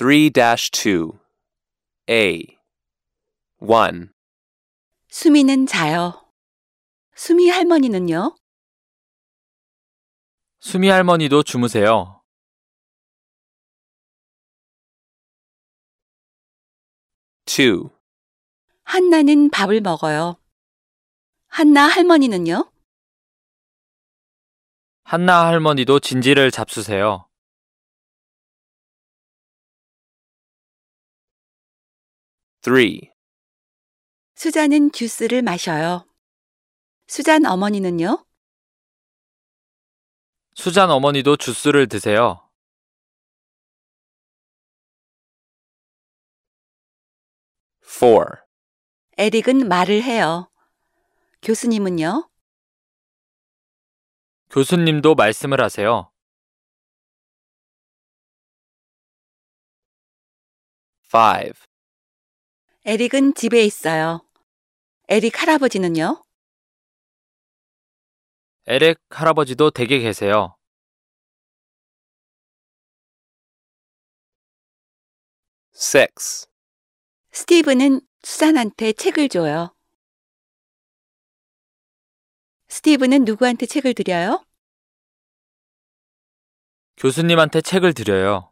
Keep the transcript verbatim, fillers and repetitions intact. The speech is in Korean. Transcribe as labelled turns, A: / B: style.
A: three dash two A one.
B: 수미는 자요. 수미 할머니는요?
C: 수미 할머니도 주무세요.
A: two.
B: 한나는 밥을 먹어요. 한나 할머니는요?
C: 한나 할머니도 진지를 잡수세요.
A: three.
B: 수잔은 주스를 마셔요. 수잔 어머니는요?
C: 수잔 어머니도 주스를 드세요.
A: four.
B: 에릭은 말을 해요. 교수님은요?
C: 교수님도 말씀을 하세요.
A: five.
B: 에릭은 집에 있어요. 에릭 할아버지는요?
C: 에렉 할아버지도 댁에 계세요.
A: six.
B: 스티브는 수잔한테 책을 줘요. 스티브는 누구한테 책을 드려요?
C: 교수님한테 책을 드려요.